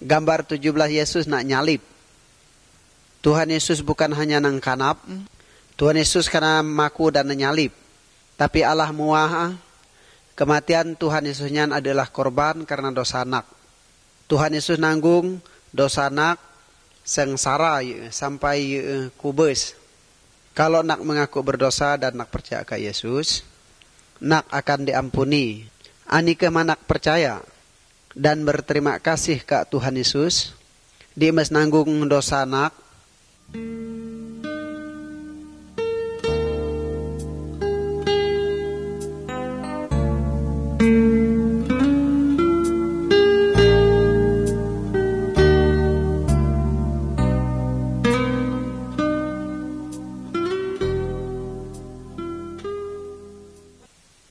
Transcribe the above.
gambar 17 Yesus nak nyalib. Tuhan Yesus bukan hanya nang kanap, Tuhan Yesus karena maku dan nyalib. Tapi Allah muah, kematian Tuhan Yesusnya adalah korban karena dosa anak. Tuhan Yesus nanggung dosa anak sengsara sampai kubus. Kalau nak mengaku berdosa dan nak percaya ke Yesus, nak akan diampuni. Ani kemanak percaya dan berterima kasih ke Tuhan Yesus, dia mas nanggung dosa anak.